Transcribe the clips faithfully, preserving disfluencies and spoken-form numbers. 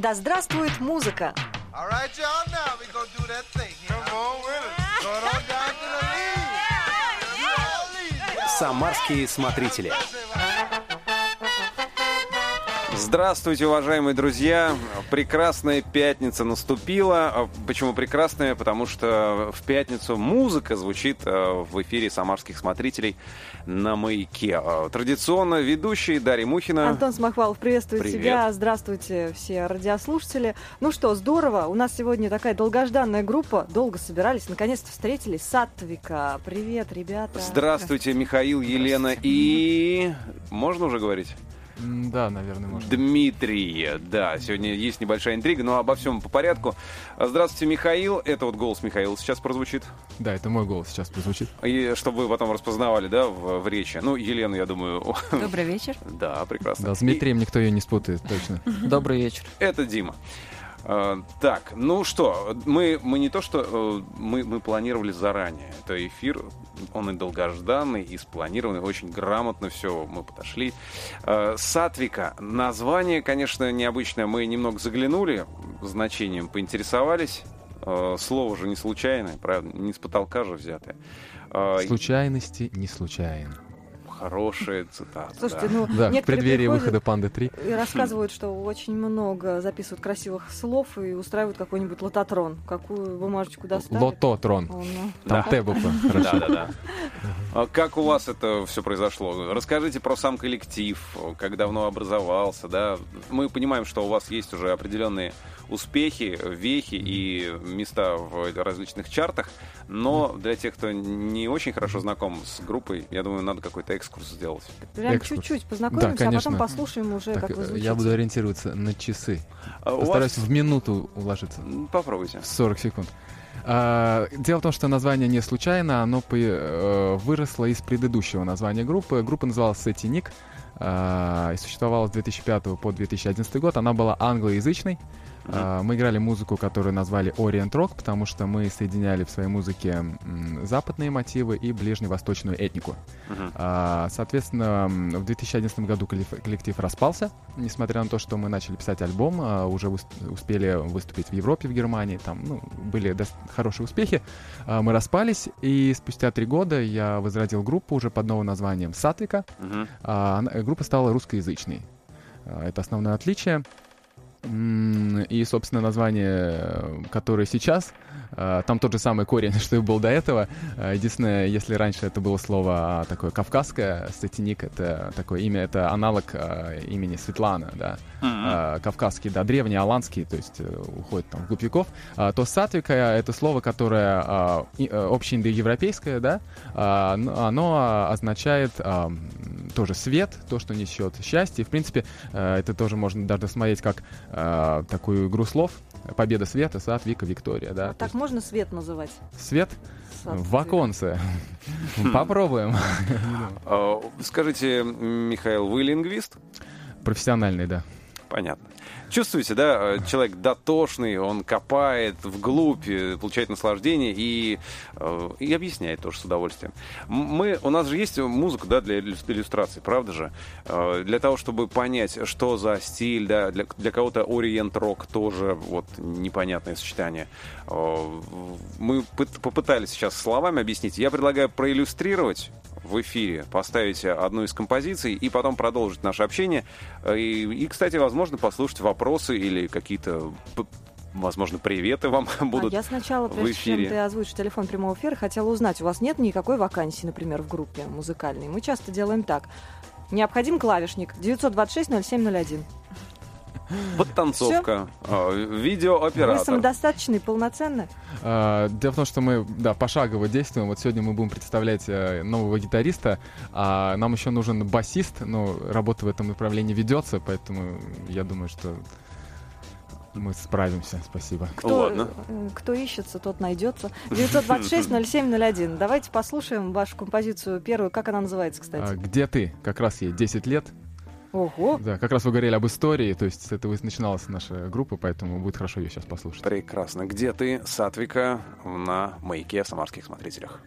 Да здравствует музыка! Самарские смотрители. Здравствуйте, уважаемые друзья! Прекрасная пятница наступила. Почему прекрасная? Потому что в пятницу музыка звучит в эфире самарских смотрителей на Маяке. Традиционно ведущий Дарья Мухина. Антон Смахвалов, приветствую Привет. тебя. Здравствуйте, все радиослушатели. Ну что, здорово. У нас сегодня такая долгожданная группа. Долго собирались, наконец-то встретились. Сатвика. Привет, ребята. Здравствуйте, Михаил, Елена и... Можно уже говорить? Да, наверное, можно. Дмитрий, да, сегодня есть небольшая интрига, но обо всем по порядку. Здравствуйте, Михаил. Это вот голос Михаила сейчас прозвучит. Да, это мой голос сейчас прозвучит. И чтобы вы потом распознавали, да, в, в речи. Ну, Елена, я думаю... Добрый вечер. Да, прекрасно. Да, с Дмитрием И... никто ее не спутает, точно. Добрый вечер. Это Дима. Uh, так, ну что, мы, мы не то что, uh, мы, мы планировали заранее. Это эфир, он и долгожданный, и спланированный, очень грамотно все, мы подошли. Uh, Сатвика, название, конечно, необычное, мы немного заглянули, значением поинтересовались. Uh, слово же не случайное, правда, не с потолка же взятое. Uh, Случайности не случайны. Хорошая цитата. Слушайте, да. ну, Да, в преддверии выхода «Панды три». И рассказывают, что очень много записывают красивых слов и устраивают какой-нибудь лототрон. Какую бумажечку достали? Лототрон. О, ну. Там Да. Т буква. Хорошо. Да, да, да. А как у вас это все произошло? Расскажите про сам коллектив, как давно образовался, да? Мы понимаем, что у вас есть уже определенные успехи, вехи и места в различных чартах, но для тех, кто не очень хорошо знаком с группой, я думаю, надо какой-то экскурс сделать. Прям Экскурс. чуть-чуть познакомимся, Да, а потом конечно. послушаем уже, Так, как вы звучите. я буду ориентироваться на часы. А у Постараюсь вас- в минуту уложиться. Попробуйте. сорок секунд. А, дело в том, что название не случайно, оно по- э, выросло из предыдущего названия группы. Группа называлась Сатиник а, и существовала с две тысячи пятого по две тысячи одиннадцатый год. Она была англоязычной. А, мы играли музыку, которую назвали Orient Rock, потому что мы соединяли в своей музыке м, западные мотивы и ближневосточную этнику. Мгм. А, Соответственно, м, в две тысячи одиннадцатом году коллектив- коллектив распался, несмотря на то, что мы начали писать альбом, а, уже выс- успели выступить в Европе, в Германии, там ну, были дос- хорошие успехи. А, Мы распались, и спустя три года я возродил группу уже под новым названием Сатвика. Мгм. А, она- Группа стала русскоязычной. А, Это основное отличие. М, И, собственно, название, э, которое сейчас, э, там тот же самый корень, что и был до этого. Э, Единственное, если раньше это было слово а, такое кавказское, Сатиник — это такое имя, это аналог э, имени Светлана, да. Мгм. Э, Кавказский, да, древний, аланский, то есть э, уходит там вглубь веков. А, То Сатвика — это слово, которое а, и- э, общеиндоевропейское, да, а, н- оно означает а, м, тоже свет, то, что несет счастье. В принципе, э, это тоже можно даже смотреть как э, такую игру слов. Победа света, сад, Вика, Виктория, да. А То так есть можно свет называть? свет Сатвика. в оконце. Попробуем. А, Скажите, Михаил, вы лингвист? Профессиональный, да. Понятно. Чувствуете, да, человек дотошный, он копает вглубь, э, получает наслаждение и, э, и объясняет тоже с удовольствием. М- Мы, у нас же есть музыка, да, для иллю- иллюстрации, правда же? Э, Для того, чтобы понять, что за стиль, да, для, для кого-то ориент-рок тоже вот непонятное сочетание. Э, Мы пыт- попытались сейчас словами объяснить. Я предлагаю проиллюстрировать в эфире, поставить одну из композиций и потом продолжить наше общение. И, и, кстати, возможно, послушать вопросы или какие-то, п- возможно, приветы вам будут. А я сначала, в прежде чем эфире. ты озвучишь телефон прямого эфира, хотела узнать, у вас нет никакой вакансии, например, в группе музыкальной? Мы часто делаем так. Необходим клавишник девятьсот двадцать шесть ноль семь ноль один. Подтанцовка, э, Вы видеооператор. самодостаточны, полноценны? А, Дело в том, что мы, да, пошагово действуем. Вот сегодня мы будем представлять э, нового гитариста, а нам еще нужен басист, но работа в этом направлении ведется, поэтому я думаю, что мы справимся. Спасибо. Кто, Ладно. э, кто ищется, тот найдется. девятьсот двадцать шесть ноль семь ноль один. Давайте послушаем вашу композицию первую. Как она называется, А, кстати? Где ты? Как раз ей десять лет. Ого! Да, как раз вы говорили об истории, то есть с этого и начиналась наша группа, поэтому будет хорошо ее сейчас послушать. Прекрасно. Где ты, Сатвика, на Маяке в самарских смотрителях?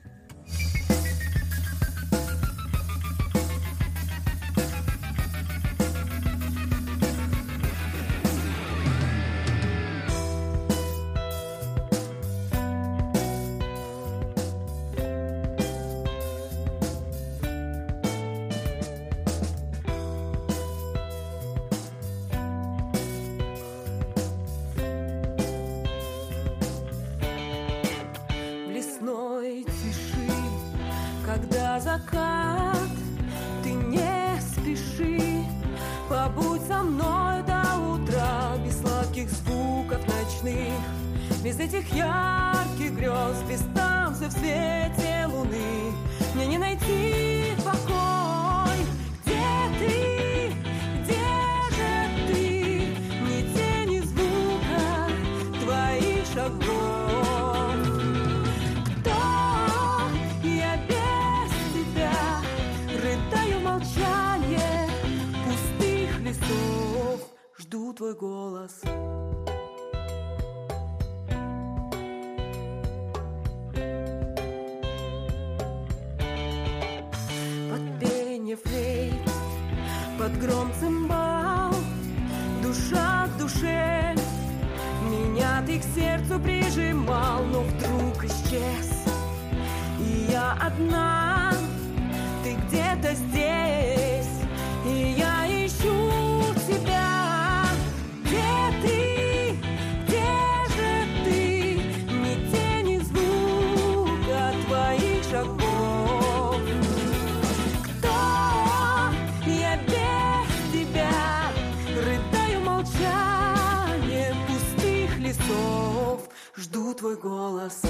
закат. Ты не спеши, побудь со мной до утра, без сладких звуков ночных, без этих ярких грез, без танца в свете луны. Мне не найти покой. Где ты? Где же ты? Ни тени звука твоих шагов. Кто я без тебя? Рыдаю в молчании пустых лесов, жду твой голос. Флейт, под гром цимбал, душа в душе, меня ты к сердцу прижимал, но вдруг исчез, и я одна, ты где-то здесь, и я ищу тебя. Где ты? Где же ты? Ни тени звука твоих шагов. Жду твой голос.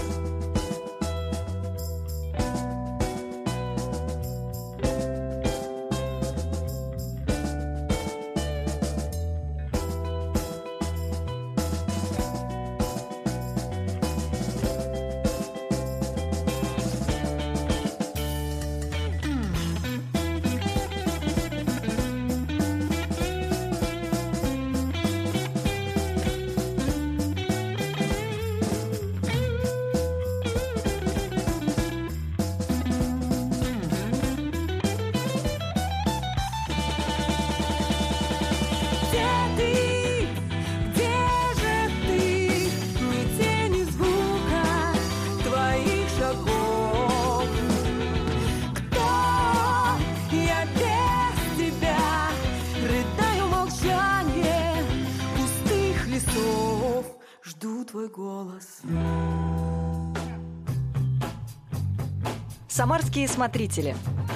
Самарские смотрители.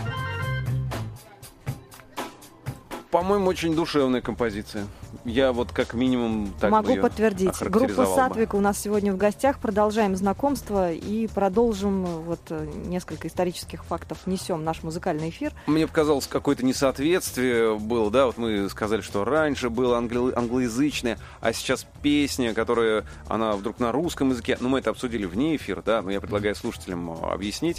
По-моему, очень душевная композиция. Я вот как минимум так могу бы ее подтвердить. Группа Сатвика у нас сегодня в гостях. Продолжаем знакомство и продолжим вот несколько исторических фактов. Несем наш музыкальный эфир. Мне показалось, какое-то несоответствие было, да, вот мы сказали, что раньше было англо- англоязычное, а сейчас песня, которая, она вдруг на русском языке. Ну, мы это обсудили вне эфира, да, но я предлагаю слушателям объяснить.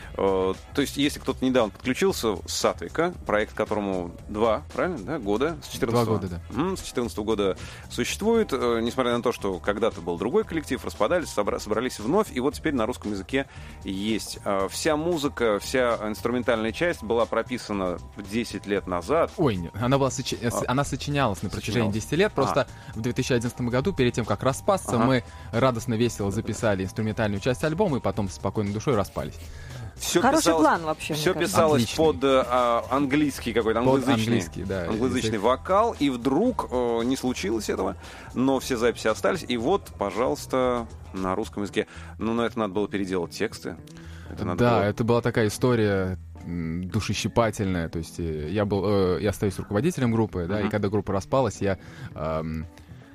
То есть, если кто-то недавно подключился с Сатвика, проект, которому два, правильно, да, года, с четырнадцатого Два года, да. С две тысячи четырнадцатого года существует, несмотря на то, что когда-то был другой коллектив, распадались, собра- собрались вновь, и вот теперь на русском языке есть. Вся музыка, вся инструментальная часть была прописана десять лет назад. Ой, нет, она, была сочи... а, она сочинялась на протяжении сочинялась. десяти лет, просто а. в две тысячи одиннадцатом году, перед тем, как распасться, ага. мы радостно, весело записали инструментальную часть альбома, и потом с спокойной душой распались. Все Хороший писалось, план вообще. Все писалось Отличный. под а, английский какой-то, англоязычный, английский, да, англоязычный язык. вокал, и вдруг э, не случилось этого, но все записи остались, и вот, пожалуйста, на русском языке. Ну, на это надо было переделать тексты. Это надо Да, было... это была такая история м, душещипательная, то есть э, я был, э, я остаюсь руководителем группы, да, Uh-huh. и когда группа распалась, я... эм,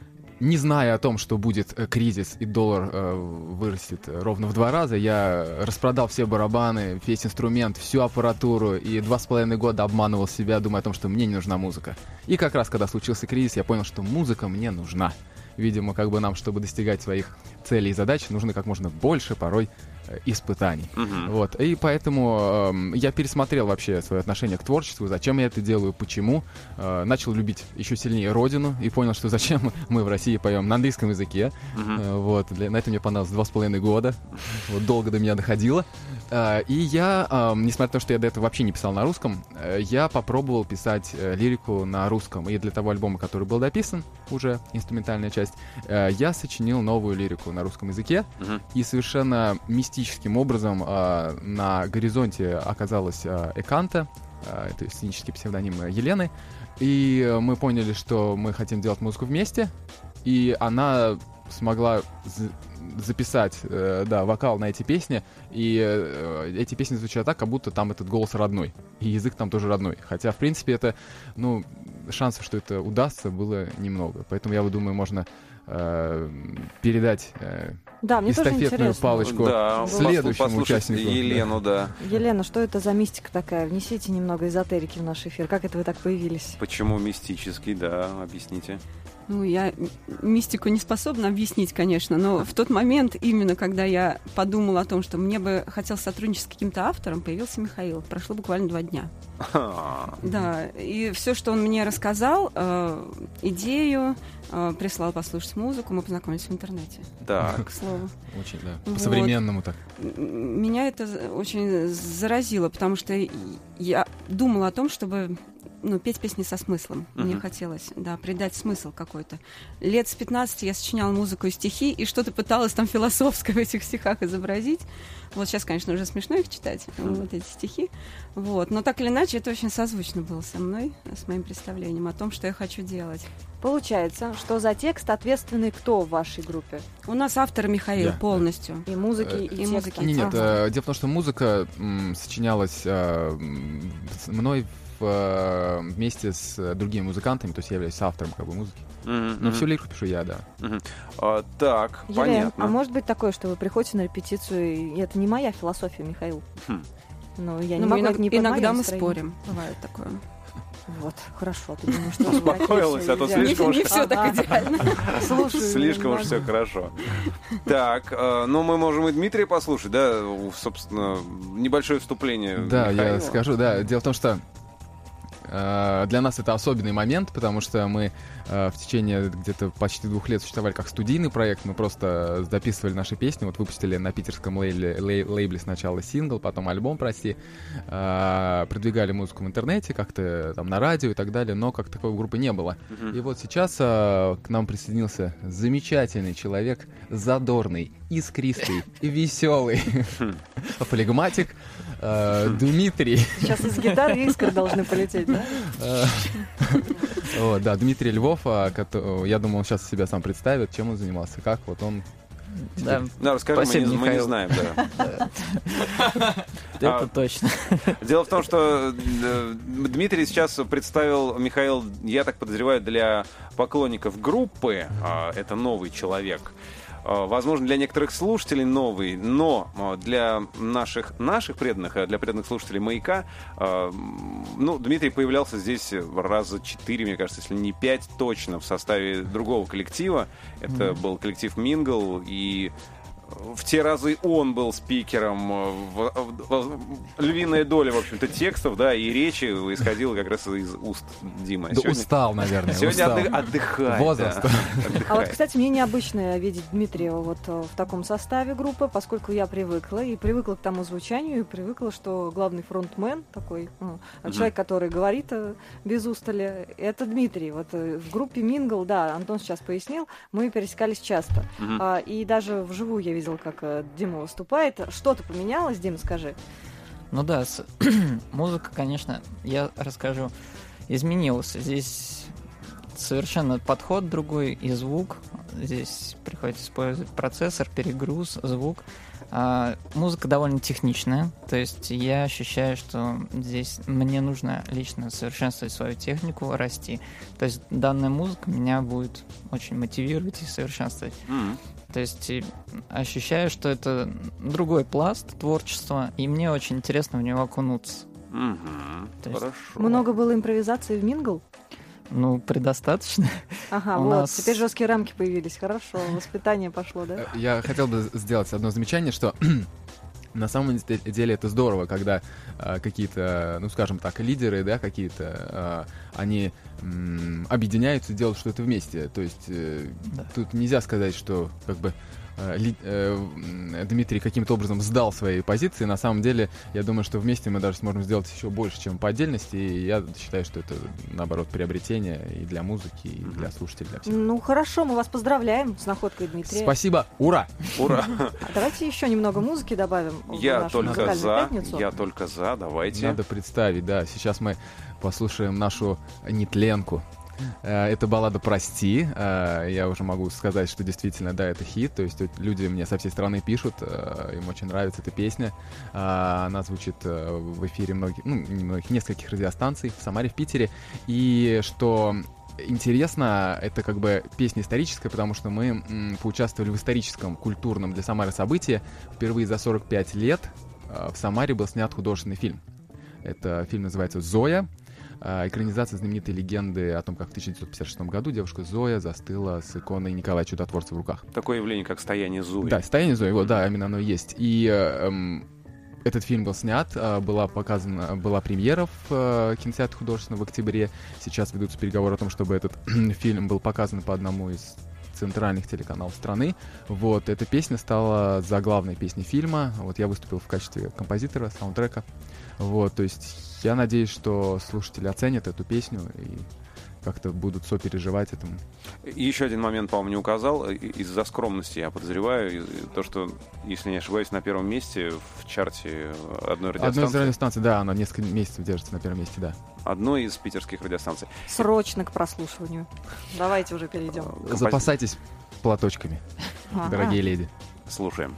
не зная о том, что будет э, кризис и доллар э, вырастет ровно в два раза, я распродал все барабаны, весь инструмент, всю аппаратуру и два с половиной года обманывал себя, думая о том, что мне не нужна музыка. И как раз, когда случился кризис, я понял, что музыка мне нужна. Видимо, как бы нам, чтобы достигать своих целей и задач, нужно как можно больше порой э, испытаний. Мгм. Вот. И поэтому э, я пересмотрел вообще свое отношение к творчеству, зачем я это делаю, почему. Э, начал любить еще сильнее родину и понял, что зачем мы в России поем на английском языке. Мгм. Э, вот. Для, на это мне понадобилось два с половиной года. Вот, долго до меня доходило. Э, и я, э, несмотря на то, что я до этого вообще не писал на русском, э, я попробовал писать э, лирику на русском. И для того альбома, который был дописан, уже инструментальная часть, э, я сочинил новую лирику на русском языке. Мгм. И совершенно мистическим образом э, на горизонте оказалась э, Эканта, э, то есть сценический псевдоним Елены. И э, мы поняли, что мы хотим делать музыку вместе. И она смогла з- записать, э, да, вокал на эти песни, и э, эти песни звучат так, как будто там этот голос родной, и язык там тоже родной. Хотя, в принципе, это, ну, шансов, что это удастся, было немного. Поэтому, я думаю, можно э, передать э, Да, мне тоже эстафетную интересно. палочку Да, следующему послушать участнику. Елену, да. Елена, что это за мистика такая? Внесите немного эзотерики в наш эфир. Как это вы так появились? Почему мистический, да, объясните. Ну, я мистику не способна объяснить, конечно, но в тот момент, именно когда я подумала о том, что мне бы хотелось сотрудничать с каким-то автором, появился Михаил. Прошло буквально два дня. Да, и все, что он мне рассказал, э, идею, э, прислал послушать музыку, мы познакомились в интернете, Так. к слову. Очень, да. Вот. По-современному так. М- Меня это за- очень заразило, потому что я думала о том, чтобы ну, петь песни со смыслом. Мгм. Мне хотелось, да, придать смысл какой-то. Лет с пятнадцати я сочиняла музыку и стихи, и что-то пыталась там философское в этих стихах изобразить. Вот сейчас, конечно, уже смешно их читать, вот эти стихи. Вот. Но так или иначе, это очень созвучно было со мной, с моим представлением о том, что я хочу делать. Получается, что за текст ответственный кто в вашей группе? У нас автор Михаил Я. полностью. И музыки, Э, и, и тексты. музыки. Не, нет, Ага. э, дело в том, что музыка м, сочинялась э, м, с мной в, э, вместе с другими музыкантами, то есть я являюсь автором как бы музыки. Мгм, Но мгм, всю лирику пишу я, да. мгм. А, Так, Елена, понятно. а может быть такое, что вы приходите на репетицию, и это не моя философия, Михаил? Хм. Ну, я не Ну, могу, иног- это не под иногда моё мы настроение. спорим. Бывает такое. Вот, хорошо. Ты думаешь, что Успокоилась, а то идеально. слишком уж- Не все так Ага. идеально. Слушаю, Слишком не уж все могу. хорошо. Так, э, ну мы можем и Дмитрия послушать, да, у- собственно, небольшое вступление. Да, Михаила. я скажу, да. Дело в том, что э, для нас это особенный момент, потому что мы э, в течение где-то почти двух лет существовали как студийный проект. Мы просто записывали наши песни, вот выпустили на питерском лейбле, лей- лейбле сначала сингл, потом альбом, прости. Э, продвигали музыку в интернете, как-то там на радио и так далее, но как такой группы не было. Мгм. И вот сейчас э, к нам присоединился замечательный человек, задорный, искристый, веселый, флегматик э, Дмитрий. Сейчас из гитары искры должны полететь, да? Э, Вот, да, Дмитрий Львов, а, кото- я думаю, он сейчас себя сам представит, чем он занимался, как вот он... Да, Да, расскажи, мы Спасибо, не, мы не Михаил. знаем, да. это А, точно. Дело в том, что э, Дмитрий сейчас представил Михаил, я так подозреваю, для поклонников группы. а, Это новый человек. А, Возможно, для некоторых слушателей новый, но а, для наших, наших преданных, а для преданных слушателей «Маяка», а, м, ну, Дмитрий появлялся здесь раза четыре, мне кажется, если не пять точно, в составе другого коллектива. Это был коллектив «Мингл», и в те разы он был спикером, э, в- в- в- львиная доля, в общем-то, текстов, да, и речи исходила как раз из уст Димы. А Да сегодня устал, наверное, сегодня устал. отдых- отдыхает. Возраст. да, А вот, отдыхает. кстати, мне необычно видеть Дмитрия вот э, в таком составе группы, поскольку я привыкла, и привыкла к тому звучанию, и привыкла, что главный фронтмен такой, э, человек, который говорит э, без устали, это Дмитрий. Вот э, в группе Мингл, да, Антон сейчас пояснил, мы пересекались часто. Мгм. А, и даже вживую я видела, как э, Дима выступает. Что-то поменялось, Дима, скажи? Ну да, с- музыка, конечно, я расскажу, изменилась. Здесь совершенно подход другой и звук. Здесь приходится использовать процессор, перегруз, звук. А, музыка довольно техничная, то есть я ощущаю, что здесь мне нужно лично совершенствовать свою технику, расти. То есть данная музыка меня будет очень мотивировать и совершенствовать. Мгм. То есть и ощущаю, что это другой пласт творчества, и мне очень интересно в него окунуться. Мгм. То есть Хорошо. Много было импровизации в Мингл? Ну, предостаточно. Ага, У вот, нас- теперь жесткие рамки появились. Хорошо, воспитание пошло, да? Э, Я хотел бы сделать одно замечание, что на самом де- деле это здорово, когда э, какие-то, ну скажем так, лидеры, да, какие-то, э, они м, объединяются и делают что-то вместе. То есть э, Да. тут нельзя сказать, что как бы э, ли- э, м, Дмитрий каким-то образом сдал свои позиции. На самом деле, я думаю, что вместе мы даже сможем сделать еще больше, чем по отдельности. И я считаю, что это, наоборот, приобретение и для музыки, и для слушателей, для всех. Ну, хорошо, мы вас поздравляем с находкой Дмитрия. Спасибо! Ура! Ура! А давайте еще немного музыки добавим в Я нашу только музыкальную за, пятницу. я только за, давайте. Надо представить, да. Сейчас мы послушаем нашу нетленку. Это баллада «Прости». Я уже могу сказать, что действительно, да, это хит. То есть люди мне со всей страны пишут, им очень нравится эта песня. Она звучит в эфире многих, ну, не многих, нескольких радиостанций в Самаре, в Питере. И что интересно, это как бы песня историческая, потому что мы м, поучаствовали в историческом, культурном для Самары событии. Впервые за сорок пять лет в Самаре был снят художественный фильм. Это фильм называется «Зоя». Экранизация знаменитой легенды о том, как в тысяча девятьсот пятьдесят шестом году девушка Зоя застыла с иконой Николая Чудотворца в руках. Такое явление, как «Стояние Зои». Да, «Стояние Зои», вот, да, именно оно и есть. И эм, этот фильм был снят, была показана, была премьера в кинотеатре художественном в октябре. Сейчас ведутся переговоры о том, чтобы этот фильм был показан по одному из центральных телеканалов страны. Вот, эта песня стала заглавной песней фильма. Вот я выступил в качестве композитора, саундтрека. Вот, то есть я надеюсь, что слушатели оценят эту песню и как-то будут сопереживать этому. И еще один момент, по-моему, не указал. Из-за скромности, я подозреваю, то, что, если не ошибаюсь, на первом месте в чарте одной радиостанции. Одной из радиостанций, да, она несколько месяцев держится на первом месте, да. Одной из питерских радиостанций. Срочно к прослушиванию. Давайте уже перейдем. Компози... Запасайтесь платочками, ага. Дорогие леди. Слушаем.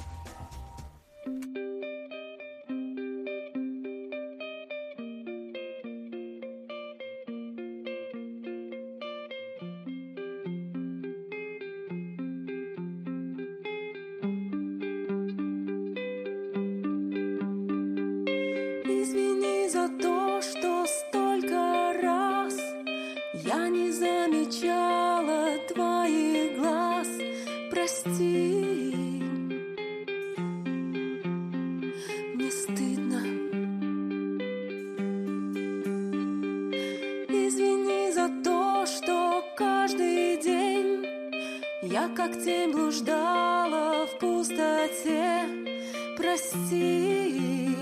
Я как тень блуждала в пустоте, прости,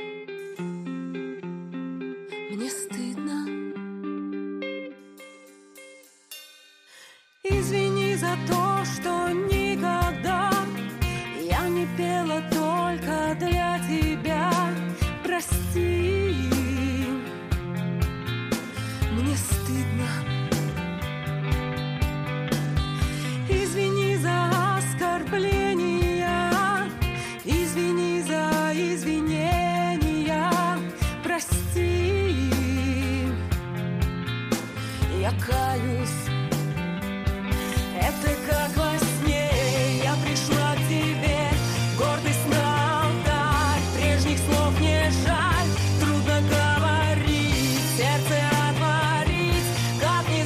мне стыдно. Извини за то, что никогда я не пела только для тебя, прости, мне стыдно. Извини за оскорбления, извини за извинения, прости, я каюсь, это как во сне, я пришла к тебе, гордость на алтарь, прежних слов не жаль, трудно говорить, сердце отворить, как не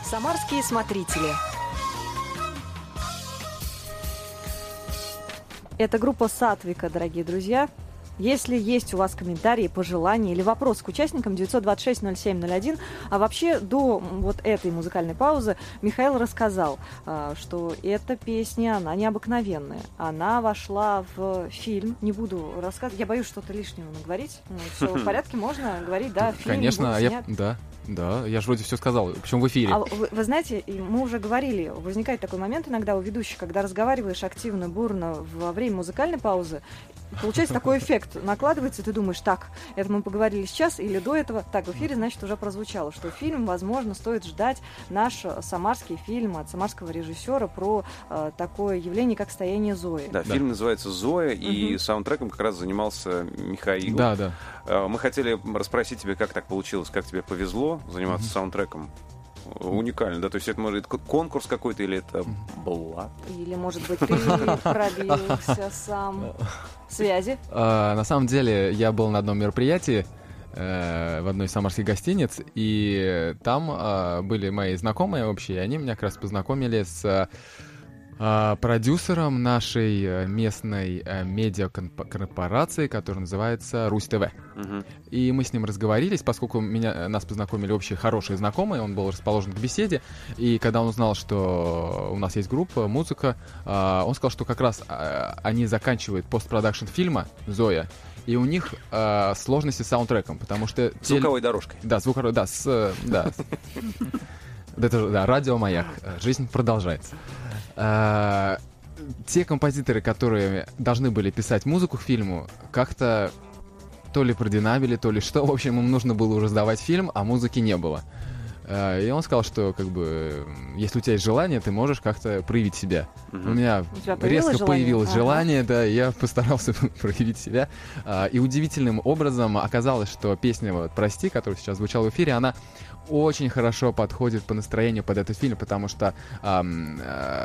Самарские смотрители. Это группа Сатвика, дорогие друзья. Если есть у вас комментарии, пожелания или вопросы к участникам, девятьсот двадцать шесть ноль семь ноль один. А вообще до вот этой музыкальной паузы Михаил рассказал, что эта песня, она необыкновенная. Она вошла в фильм. Не буду рассказывать, я боюсь что-то лишнего наговорить. Ну, все в порядке, можно говорить, да, фильм Конечно, был я, снят. да, да, я же вроде все сказал, причем в эфире. А вы, вы знаете, мы уже говорили, возникает такой момент иногда у ведущих, когда разговариваешь активно, бурно во время музыкальной паузы, получается такой эффект, накладывается, и ты думаешь, так, это мы поговорили сейчас или до этого, так, в эфире, значит, уже прозвучало, что фильм, возможно, стоит ждать наш самарский фильм от самарского режиссера про э, такое явление, как «Стояние Зои». Да, Да. фильм называется «Зоя», и Мгм. саундтреком как раз занимался Михаил. Да, да. Э, Мы хотели расспросить тебя, как так получилось, как тебе повезло заниматься саундтреком. Уникально, да? То есть это, может, это конкурс какой-то или это блат? Или, может быть, ты пробился сам. Связи? А, на самом деле, я был на одном мероприятии э, в одной из самарских гостиниц, и там э, были мои знакомые общие, и они меня как раз познакомили с э, продюсером нашей э, местной э, медиакорпорации, которая называется Русь ТВ. Мгм. И мы с ним разговорились, поскольку меня, нас познакомили общие хорошие знакомые, он был расположен к беседе, и когда он узнал, что у нас есть группа, музыка, а, он сказал, что как раз а, они заканчивают постпродакшн фильма «Зоя», и у них а, сложности с саундтреком, потому что... те- Звуковой дорожкой. Да, звуковой, да, с... э, Да, с- Да, это же, да, радиомаяк. Жизнь продолжается. А, Те композиторы, которые должны были писать музыку к фильму, как-то то ли продинамили, то ли что. В общем, им нужно было уже сдавать фильм, а музыки не было. А, И он сказал, что как бы если у тебя есть желание, ты можешь как-то проявить себя. Мгм. У меня У тебя появилось резко желание? появилось Ага. желание, да, и я постарался проявить себя. А, И удивительным образом оказалось, что песня вот «Прости», которая сейчас звучала в эфире, она очень хорошо подходит по настроению под этот фильм, потому что, ам,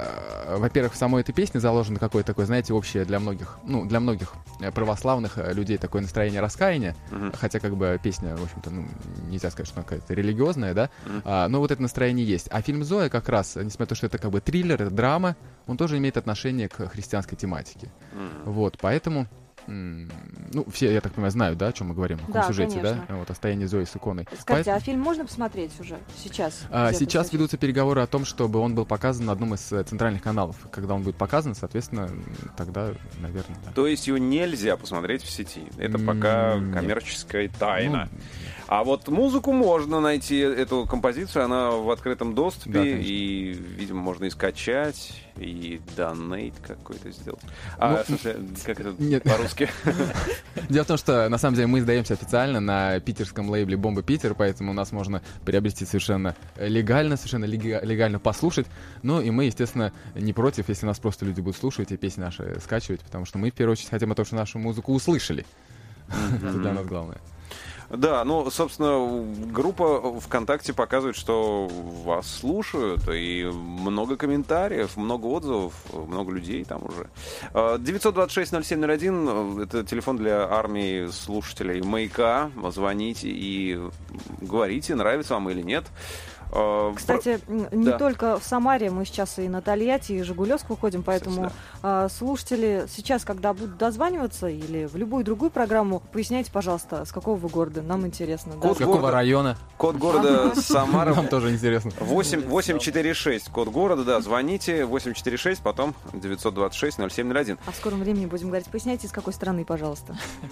э, во-первых, в самой этой песне заложено какое-то такое, знаете, общее для многих, ну, для многих э, православных э, людей такое настроение раскаяния, Мгм. хотя как бы песня, в общем-то, ну, нельзя сказать, что она какая-то религиозная, да, Мгм. а, но вот это настроение есть. А фильм «Зоя» как раз, несмотря на то, что это как бы триллер, это драма, он тоже имеет отношение к христианской тематике. Мгм. Вот, поэтому... м, Ну, все, я так понимаю, знают, да, о чем мы говорим, о каком Да, сюжете, конечно. да? Вот о стоянии Зои с иконой. Скажите, Поэтому- а фильм можно посмотреть уже сейчас? а, Где-то Сейчас сейчас? ведутся переговоры о том, чтобы он был показан на одном из э, центральных каналов. Когда он будет показан, соответственно, м, тогда, наверное, да. То есть его нельзя посмотреть в сети. Это пока М, нет. коммерческая тайна. Ну, А вот музыку можно найти, эту композицию, она в открытом доступе, Да, конечно. и, видимо, можно и скачать, и донейт какой-то сделать. А, Ну, в смысле, как это нет. по-русски? Дело в том, что на самом деле мы издаемся официально на питерском лейбле «Бомба Питер», поэтому у нас можно приобрести совершенно легально, совершенно лега- легально послушать. Ну и мы, естественно, не против, если нас просто люди будут слушать и песни наши скачивать, потому что мы в первую очередь хотим о том, что нашу музыку услышали. Это для нас главное. Да, ну, собственно, группа ВКонтакте показывает, что вас слушают, и много комментариев, много отзывов, много людей там уже. девятьсот двадцать шесть ноль семь ноль один — это телефон для армии слушателей «Маяка». Звоните и говорите, нравится вам или нет. А, Кстати, м, не Да. только в Самаре, мы сейчас и на Тольятти, и Жигулевск выходим, поэтому а, слушатели сейчас, когда будут дозваниваться или в любую другую программу, поясняйте, пожалуйста, с какого вы города, нам интересно. да. Код С какого города. района? Код города Самара. Нам тоже интересно. восемь восемь четыре шесть, код города, да, звоните, восемь четыре шесть, потом девятьсот двадцать шесть ноль семь ноль один. А в скором времени будем говорить, поясняйте, из какой страны, пожалуйста.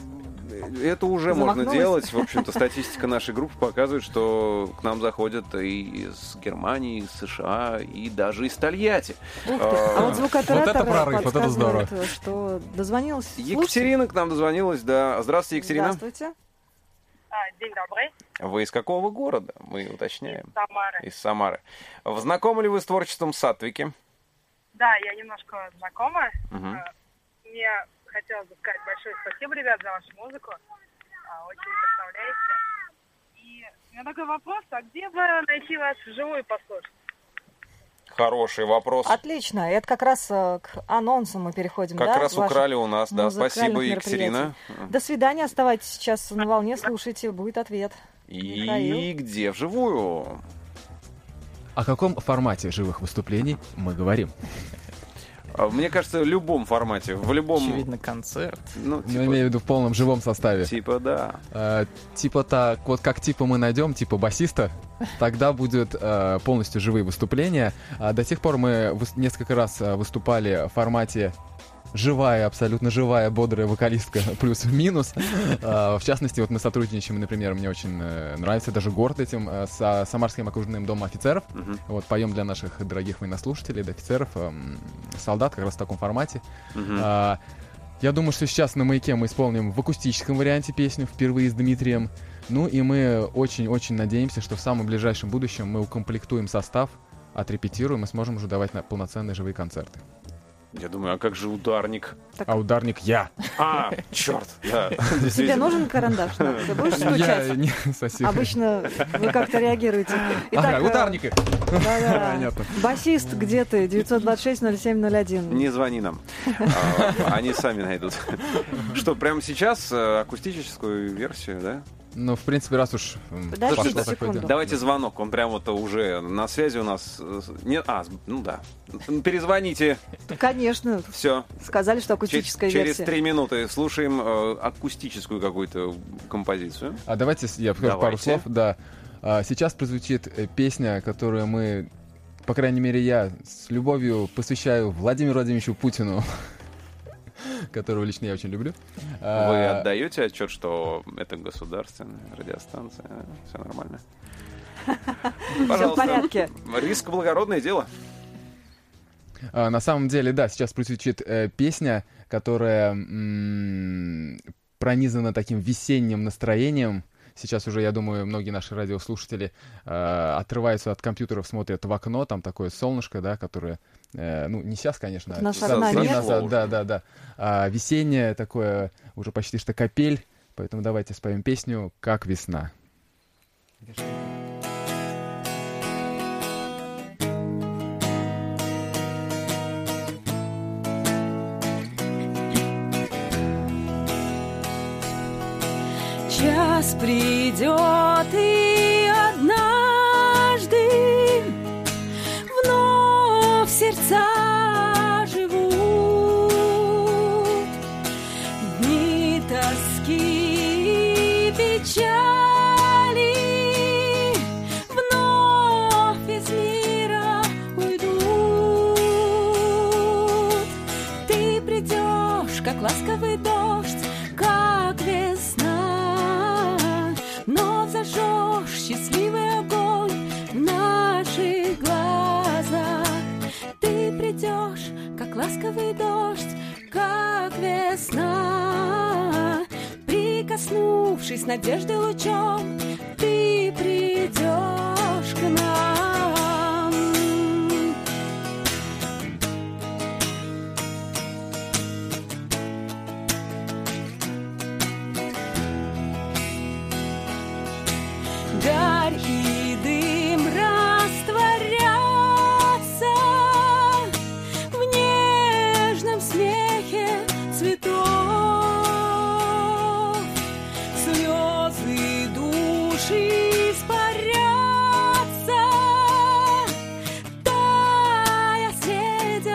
Это уже можно Замахнулась? делать. В общем-то, статистика нашей группы показывает, что к нам заходят и из Германии, из США, и даже из Тольятти. Ух ты. А вот звукооператор Вот это прорыв, вот это здорово. подсказывает, что дозвонилась слушатель. Екатерина к нам дозвонилась, да. Здравствуйте, Екатерина. Здравствуйте. А, день добрый, Вы из какого города? Мы уточняем. Самара. Из Самары. Знакомы ли вы с творчеством Сатвики? Да, я немножко знакома. Мгм. А, Мне хотелось бы сказать большое спасибо, ребят, за вашу музыку. А, Очень вдохновляете. И у меня такой вопрос, а где бы найти вас вживую послушать? Хороший вопрос. Отлично. Это как раз э, к анонсу мы переходим, Как да, раз ваших украли у нас, да. музыкальных Спасибо, мероприятий. Екатерина. До свидания. Оставайтесь сейчас на волне, слушайте, будет ответ. И Михаил. где вживую? О каком формате живых выступлений мы говорим? А, Мне кажется, в любом формате, в любом... Очевидно, концерт. Ну, Я имею в виду в полном живом составе. Типа, да. Э, типа так, вот как типа мы найдем, типа басиста, тогда будет э, полностью живые выступления. А до сих пор мы выс- несколько раз э, выступали в формате живая, абсолютно живая, бодрая вокалистка плюс-минус. Э, в частности, вот мы сотрудничаем, например, мне очень э, нравится, даже горд этим, э, с Самарским окружным домом офицеров. Мгм. Вот поем для наших дорогих военнослушателей, для офицеров, эм, солдат, как раз в таком формате. Мгм. А, я думаю, что сейчас на «Маяке» мы исполним в акустическом варианте песню впервые с Дмитрием. Ну и мы очень-очень надеемся, что в самом ближайшем будущем мы укомплектуем состав, отрепетируем и сможем уже давать на полноценные живые концерты. Я думаю, а как же ударник? Так, А ударник я. А, черт, да, тебе действительно. нужен карандаш? Да? Ты будешь Я стучать? не спасибо. Обычно вы как-то реагируете. Итак, Ага, э, ударники. да-да. Понятно. Басист, где ты? девятьсот двадцать шесть ноль семь ноль один. Не звони нам. А, Они сами найдут. Что, прямо сейчас э, акустическую версию, да? Ну, в принципе, раз уж м, Подождите пошло такое секунду. дело. Давайте звонок, он прям вот уже на связи у нас. э, Нет, а, с- ну да. Перезвоните, Конечно. все. Сказали, что акустическая Через версия. три минуты слушаем э, акустическую какую-то композицию. А давайте с- я скажу пару Давайте. слов. Да. А, сейчас прозвучит э, песня, которую мы, по крайней мере, я с любовью посвящаю Владимиру Владимировичу Путину, которого лично я очень люблю. Вы А, отдаете отчет, что это государственная радиостанция? Все нормально. Все в порядке. Риск — благородное дело. а, На самом деле, да, сейчас прозвучит э, песня, которая м, пронизана таким весенним настроением. Сейчас уже, я думаю, многие наши радиослушатели э, отрываются от компьютеров, смотрят в окно, там такое солнышко, да, которое, э, ну, не сейчас, конечно, а У нас часа окна три нет. назад, да, да, да. А весеннее такое, уже почти что капель, поэтому давайте споем песню «Как весна». Час придет, и однажды вновь сердца живут. Дни тоски и печали вновь из мира уйдут. Ты придешь, как ласковый дождь, как весна, но зажжешь счастливый огонь в наших глазах. Ты придешь, как ласковый дождь, как весна, прикоснувшись надежды лучом, ты придешь к нам. Гарь и дым растворятся в нежном смехе цветов. Слезы души испарятся, тая средь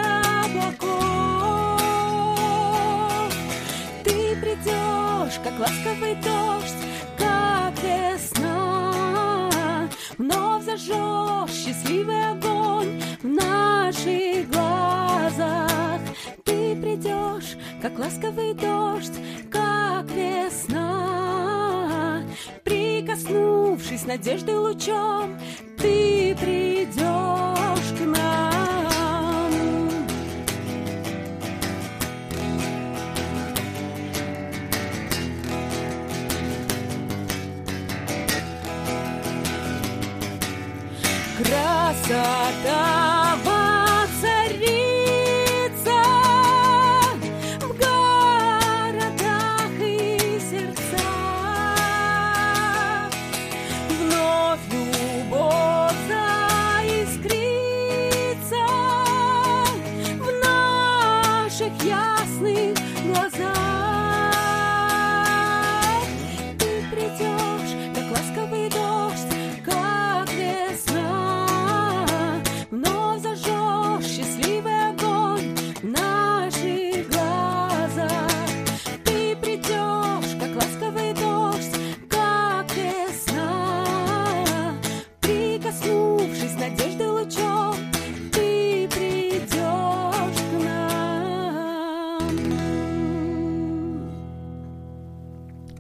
облаков. Ты придешь, как ласковый дождь, как весна, вновь зажжешь счастливый огонь в наших глазах. Ты придешь, как ласковый дождь, как весна, прикоснувшись надеждой лучом, ты придешь к нам. Красота воцарится в городах и сердцах. Вновь любовь заискрится в наших ясных глазах. Ты придешь, как ласковый дождь, как весна,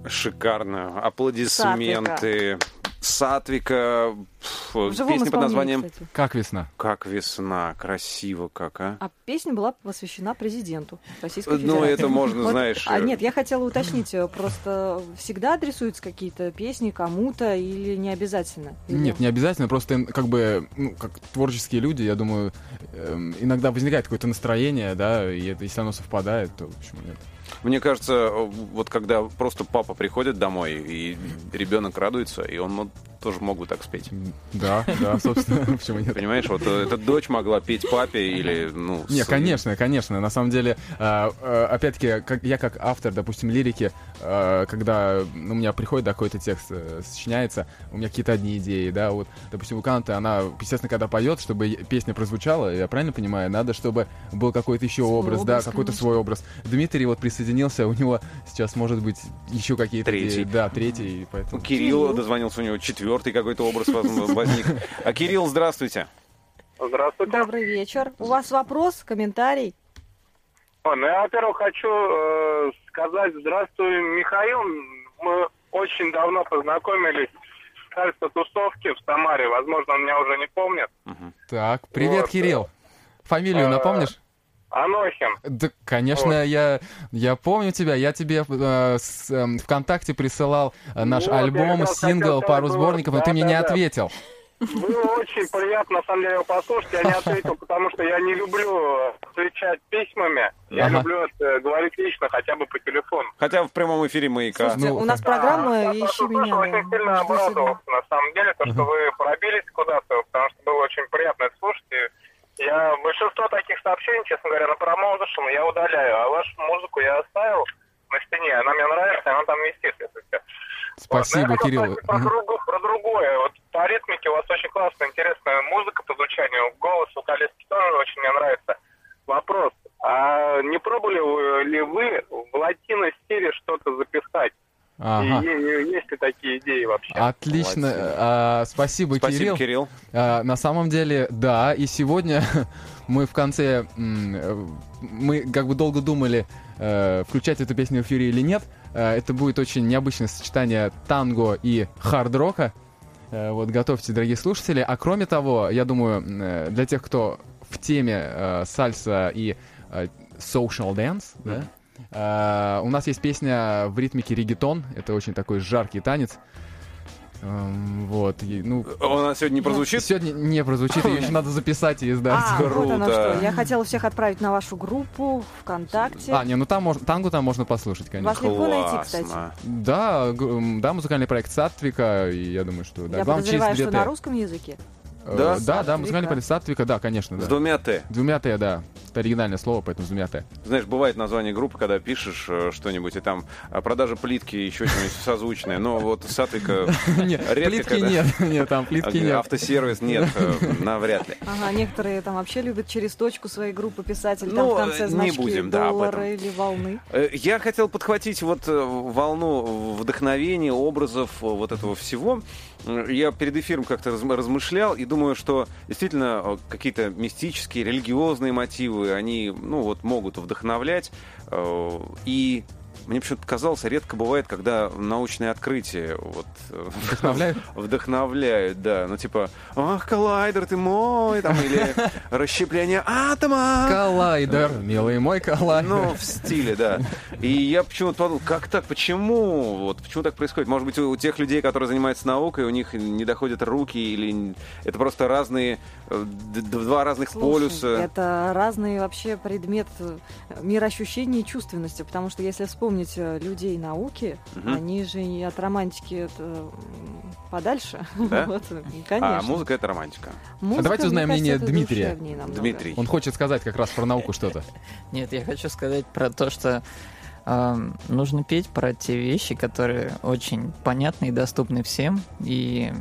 Шикарно. Аплодисменты. Сатвика. В живом Песня под исполнении, названием кстати. Как весна. «Как весна». Красиво как, а? А песня была посвящена президенту Российской Ну, Федерации. это можно, Вот, знаешь... А э, нет, я хотела уточнить, э, просто всегда адресуются какие-то песни кому-то или не обязательно? Или- Нет, не обязательно, просто м, как бы, ну, как творческие люди, я думаю, эм, иногда возникает какое-то настроение, да, и это, если оно совпадает, то почему нет? Мне кажется, вот когда просто папа приходит домой, и ребенок радуется, и он мо- тоже мог бы так спеть. М, Да, да, собственно, почему нет? Понимаешь, вот э, эта дочь могла петь папе или, ну... Не, с- конечно, конечно. На самом деле, а, а, опять-таки, как, я как автор, допустим, лирики, а, когда ну, у меня приходит да, какой-то текст, э, сочиняется, у меня какие-то одни идеи, да, вот, допустим, у Канта, она, естественно, когда поет, чтобы е- песня прозвучала, я правильно понимаю, надо, чтобы был какой-то еще Свой образ, да, образ, какой-то конечно. свой образ. Дмитрий вот присоединился, у него сейчас, может быть, еще какие-то Третий. идеи. Да, третий, поэтому... Кирилл Кирилл. дозвонился, у него четвертый какой-то образ воз- возник. А Кирилл, здравствуйте. Здравствуйте. Добрый вечер. У вас вопрос, комментарий? О, ну, я, во-первых, хочу э, сказать здравствуй, Михаил. Мы очень давно познакомились в качестве тусовки в Самаре. Возможно, он меня уже не помнит. Так, привет, Вот, Кирилл. Фамилию э, напомнишь? Анохин. Да, конечно, я, я помню тебя. Я тебе э, с, эм, ВКонтакте присылал э, наш Вот, я альбом, как раз сингл, хотел пару сказать, сборников, но да, ты мне да, не да. ответил. Было очень приятно, на самом деле, его послушать. Я не ответил, потому что я не люблю отвечать письмами. Я Ага. люблю это говорить лично, хотя бы по телефону. Хотя в прямом эфире «Маяка». Слушайте, ну, у нас да. программа Да, «Ищи послушал, меня». очень да. сильно Жду себя. обрадовался, на самом деле, то, что вы пробились куда-то, потому что было очень приятно это слушать. И я большинство таких сообщений, честно говоря, на промоушен я удаляю, а вашу музыку я оставил на стене. Она мне нравится, она там висит, если все. Спасибо, Вот. Но я Кирилл. хотел сказать Про, Мгм. друго- про другое. Вот по ритмике у вас очень классная, интересная музыка по звучанию. Голос вокалистки тоже очень мне нравится. Вопрос. А не пробовали вы- ли вы в латино стиле что-то записать? Ага. И, и- есть ли такие идеи вообще? Отлично. Молодцы. А, спасибо, Спасибо, Кирилл. Кирилл. А, на самом деле, да, и сегодня мы в конце, м, э, мы как бы долго думали, э, включать эту песню в эфире или нет. Э, это будет очень необычное сочетание танго и хард-рока. Э, вот, готовьте, дорогие слушатели. А кроме того, я думаю, э, для тех, кто в теме э, сальса и э, social dance, да, э, у нас есть песня в ритмике реггетон. Это очень такой жаркий танец. Эм, вот, и, ну, Он сегодня не прозвучит? сегодня не прозвучит, ее еще надо записать и издать. А, вот оно Круто. что. Я хотела всех отправить на вашу группу ВКонтакте. А, не, ну там можно, тангу там можно послушать, конечно. Вас легко найти, кстати. Классно. Да, г- м, да, музыкальный проект Сатвика, и я думаю, что да. Я Главное, через подозреваю, две что Т. на русском языке. Э, Да? Да, да, Сатвика. музыкальный проект Сатвика, да, конечно, С да. двумя «Т». Двумя Т, да. Это оригинальное слово, поэтому с двумя Т. Знаешь, бывает название группы, когда пишешь э, что-нибудь, и там а, продажа плитки, еще что-нибудь созвучное. Но вот Сатвика Нет, редко плитки когда- нет, нет, там плитки а, нет. Автосервис нет, э, навряд ли. Ага, некоторые там вообще любят через точку своей группы писать, или там Ну, в конце э, не значки будем, да, об доллара этом. или волны. Э, Я хотел подхватить вот э, волну вдохновения, образов, э, вот этого всего. Э, Я перед эфиром как-то раз- размышлял и думаю, что действительно э, какие-то мистические, религиозные мотивы, они, ну, вот могут вдохновлять. э, И мне почему-то казалось, редко бывает, когда научные открытия вот, э, Вдохновляют? вдохновляют, да. Ну, типа, ах, коллайдер ты мой, там, или расщепление атома. Коллайдер, милый мой коллайдер. Ну, в стиле, да. И я почему-то подумал, как так, почему? Вот, почему так происходит? Может быть, у, у тех людей, которые занимаются наукой, у них не доходят руки, или это просто разные, э, д- два разных Слушай, полюса. это разный вообще предмет э, мироощущения и чувственности, потому что если вспомнить э, людей науки, Мгм. они же и от романтики это, м, подальше. Да? Вот, конечно. А музыка — это романтика. Музыка, А давайте мне узнаем кажется, мнение это Дмитрия. душевнее намного. Дмитрий. Он хочет сказать как раз про науку что-то. Нет, я хочу сказать про то, что э, нужно петь про те вещи, которые очень понятны и доступны всем. И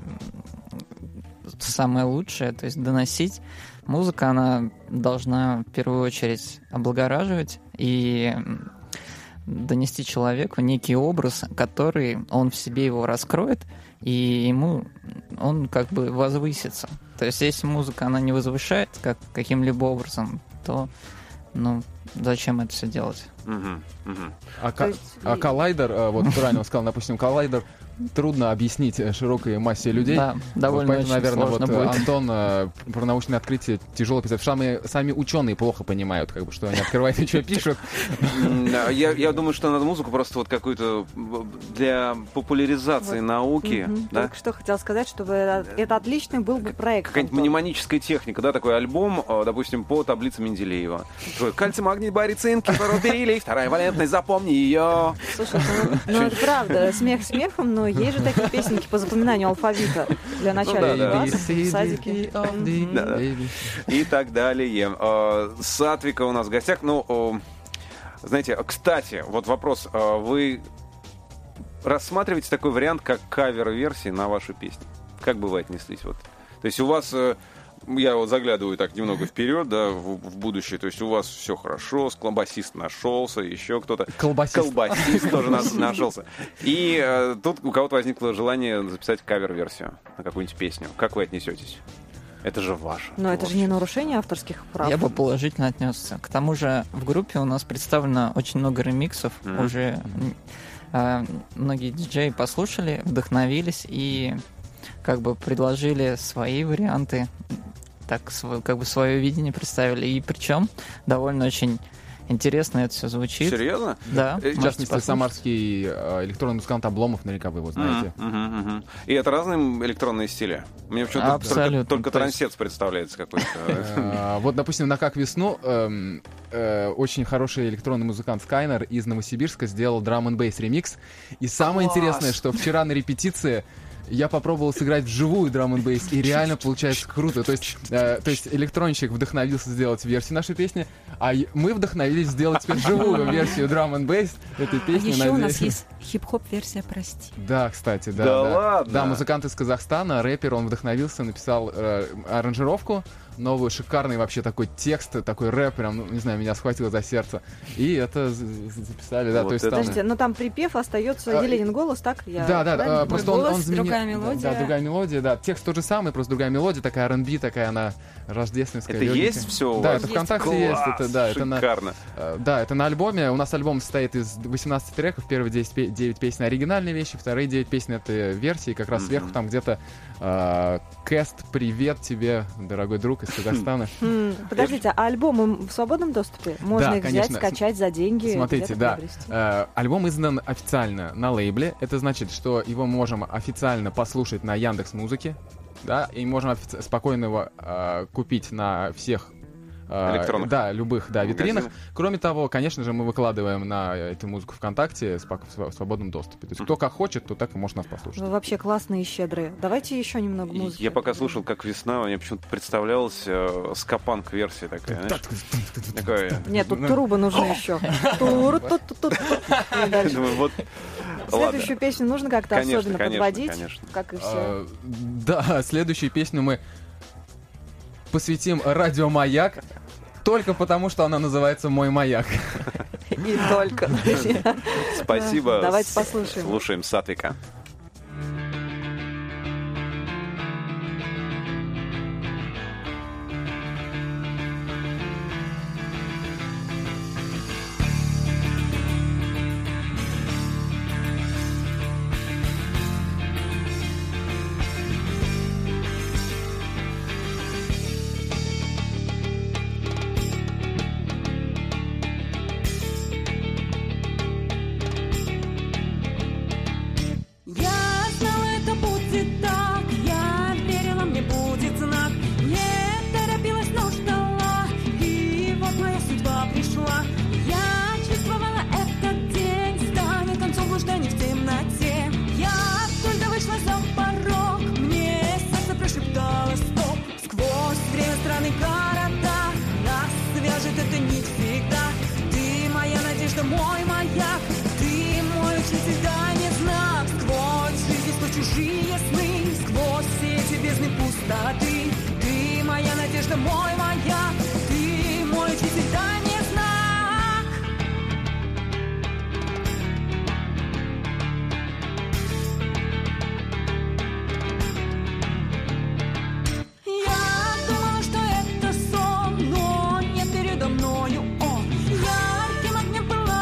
самое лучшее, то есть доносить. Музыка, она должна в первую очередь облагораживать и м, донести человеку некий образ, который он в себе его раскроет, и ему он как бы возвысится. То есть если музыка, она не возвышает как, каким-либо образом, то ну, зачем это все делать? Мгм, мгм. А, То ка- есть а и- коллайдер, э, вот правильно он сказал, допустим, коллайдер трудно объяснить э, широкой массе людей. Да, довольно Вот поэтому, очень наверное, вот сложно э, будет. Антон э, про научные открытия тяжело писать. Сами, сами ученые плохо понимают, как бы, что они открывают и что пишут. М, да, Я, я думаю, что надо музыку просто вот какую-то для популяризации Вот. науки, Мгм. да? Только что хотела сказать, чтобы это, это отличный был бы проект. Какая-нибудь Антон. мнемоническая техника, да, такой альбом, э, допустим, по таблице Менделеева. Такой, кальций, магний, барий, цинк, кислород, бериллий, вторая валентность, запомни ее. Слушайте, ну, ну, это правда, смех смехом, но есть же такие песенки по запоминанию алфавита для начальных да, да. классов в садике. Мгм. Да, да. И так далее. Э, Сатвика у нас в гостях. Ну, э, знаете, кстати, вот вопрос. э, Вы рассматриваете такой вариант, как кавер-версии на ваши песни? Как бы вы отнеслись? Вот? То есть у вас... э, Я вот заглядываю так немного вперед, да, в, в будущее. То есть у вас все хорошо, басист нашелся, еще кто-то. Колбасист. Колбасист тоже нас- нашелся. И э, тут у кого-то возникло желание записать кавер-версию на какую-нибудь песню. Как вы отнесетесь? Это же ваше. Но это же не творчество. нарушение авторских прав. Я бы положительно отнесся. К тому же в группе у нас представлено очень много ремиксов. Мгм. Уже э, многие диджеи послушали, вдохновились и как бы предложили свои варианты, так св- как бы свое видение представили. И причем довольно очень интересно это все звучит. Серьезно? Да. Э, В можете частности, послушать. самарский э, электронный музыкант Обломов, наверняка вы его знаете. Мгм, мгм, мгм. И это разные электронные стили? Мне почему-то только, Абсолютно. только То есть- трансец представляется какой-то. Э, Вот, допустим, на «Как весну» эм, э, очень хороший электронный музыкант Скайнер из Новосибирска сделал драм-н-бейс ремикс. И самое Класс! интересное, что вчера на репетиции я попробовал сыграть вживую драм-н-бейс, и реально получается круто. То есть, э, то есть электронщик вдохновился сделать версию нашей песни, а и- мы вдохновились сделать теперь живую версию драм-н-бейс этой песни. Еще у нас Надеюсь. есть хип-хоп-версия «Прости». Да, кстати, да. Да ладно? Да, музыкант из Казахстана, рэпер, он вдохновился, написал э, аранжировку новую, шикарный вообще такой текст, такой рэп, прям, ну, не знаю, меня схватило за сердце. И это з- з- записали, да, Вот то есть это- там... Подождите, но там припев остается А, Еленин голос, так? Я Да, да, правильно да, понимаю? просто он, голос, он заменил- другая да, мелодия. Да, другая мелодия, да. Текст тот же самый, просто другая мелодия, такая ар энд би, такая она рождественская. Это легенькая. есть все у Да, вас? это ВКонтакте Класс, есть, это, да, это на, шикарно. э, да, это на альбоме. У нас альбом состоит из восемнадцати треков. Первые десять, пе- девять песен оригинальные вещи, вторые девять песен это версии. Как раз Мгм. сверху там где-то э, Кэст, привет тебе, дорогой друг из Казахстана. М, Подождите, а альбомы в свободном доступе? Можно Да, их взять, конечно. скачать за деньги? Смотрите, где-то да. приобрести? Э, альбом издан официально на лейбле. Это значит, что его мы можем официально послушать на Яндекс.Музыке. Да, и можем офици- спокойно его э, купить на всех э, Электронных да, любых да, витринах. магазинах. Кроме того, конечно же, мы выкладываем на эту музыку ВКонтакте спок- в св- в свободном доступе. То есть кто как хочет, то так и может нас послушать. Вы вообще классные и щедрые. Давайте еще немного музыки. Я пока слушал, как весна, мне почему-то представлялась э, скапанк-версия такая, знаешь? Такая. Нет, тут трубы нужны еще. Тур-тут-тут-тут. И дальше. Думаю, вот... Ладно. Следующую песню нужно как-то Конечно, особенно конечно, подводить, конечно. как и все. Э, Да, следующую песню мы посвятим радио «Маяк», только потому, что она называется «Мой маяк». И только. Спасибо. Давайте послушаем. Слушаем Сатвика. Я знала, это будет так, я верила, мне будет знак. Не торопилась, но ждала, и вот моя судьба пришла. Я чувствовала, этот день станет концом блужданий в темноте. Я только вышла за порог, мне сердце прошептало стоп. Сквозь время, страны, города нас свяжет это не всегда. Ты моя надежда, мой маяк, ты мой учитель, дай мне знак. Сквозь жизнь, сквозь чужие сны, сквозь все эти бездны пустоты. Ты моя надежда, мой маяк, ты мой учитель, дай мне знак. Я думала, что это сон, но не передо мною он. Ярким огнем пылает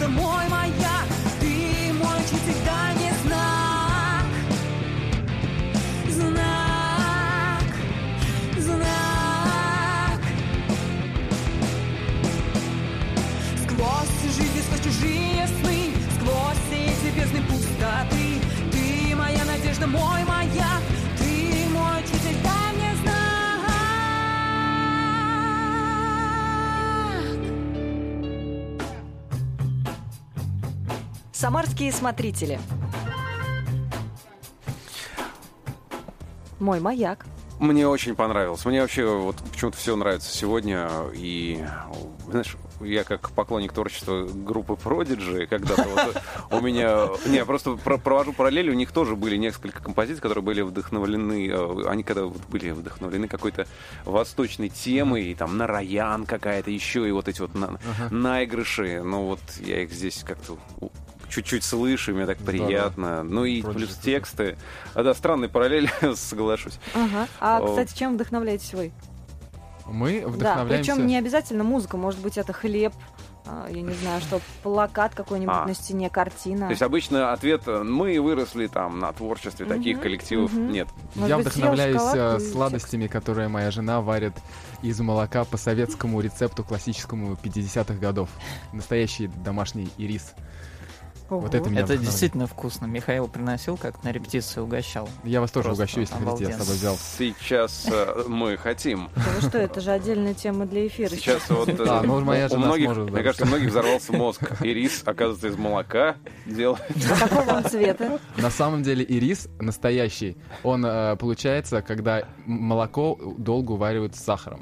надежда, мой маяк, ты мой учитель, дай мне знак, знак, знак. Сквозь жизнь, сквозь чужие сны, сквозь все эти бездны пустоты, ты моя надежда, мой маяк, ты мой учитель, дай мне знак. Самарские смотрители. Мой маяк. Мне очень понравилось. Мне вообще вот почему-то все нравится сегодня. И, знаешь, я как поклонник творчества группы Prodigy, когда-то вот у меня... Не, я просто про- провожу параллели. У них тоже были несколько композиций, которые были вдохновлены... Они когда вот были вдохновлены какой-то восточной темой, и там Нараян какая-то еще, и вот эти вот на- Ага. наигрыши. Ну вот я их здесь как-то... чуть-чуть слышу, мне так приятно. Ну и Prodigy плюс супер. тексты. А, да, странный параллель, соглашусь. Ага. А, О. кстати, чем вдохновляетесь вы? Мы Да, вдохновляемся... причем не обязательно музыка, может быть, это хлеб, а, я не знаю, что плакат какой-нибудь А. на стене, картина. То есть обычно ответ «мы выросли там на творчестве таких Мгм, коллективов». мгм. Нет. Может Я быть, вдохновляюсь съел шоколадку э, и сладостями, которые моя жена варит из молока по советскому рецепту классическому пятидесятых годов. Настоящий домашний ирис. Ого. Вот это меня Это вдохновляет. действительно вкусно. Михаил приносил, как на репетиции угощал. Я вас тоже Просто угощу, если хотите, я с обалденно. собой взял. Сейчас э, мы хотим. Да вы что, это же отдельная тема для эфира. Сейчас вот... э, А, ну, моя у жена многих, сможет, да. мне кажется, у многих взорвался мозг. И рис, оказывается, из молока делает. А какого он цвета? На самом деле ирис настоящий, он э, получается, когда м- молоко долго уваривают с сахаром.